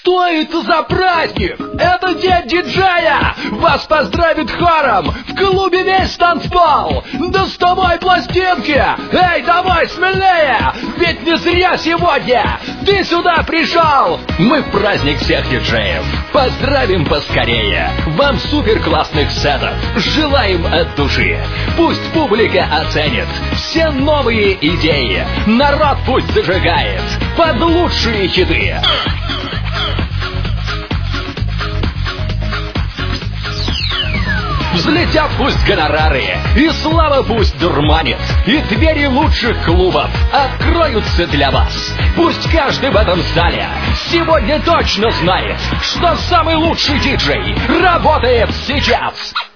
Что это за праздник? Это день диджея! Вас поздравит хором! В клубе весь танцпол! Доставай пластинки! Эй, давай смелее! Ведь не зря сегодня ты сюда пришел! Мы в праздник всех диджеев! Поздравим поскорее! Вам супер классных сетов! Желаем от души! Пусть публика оценит все новые идеи! Народ пусть зажигает под лучшие хиты! Взлетят пусть гонорары, и слава пусть дурманит, и двери лучших клубов откроются для вас. Пусть каждый в этом зале сегодня точно знает, что самый лучший диджей работает сейчас.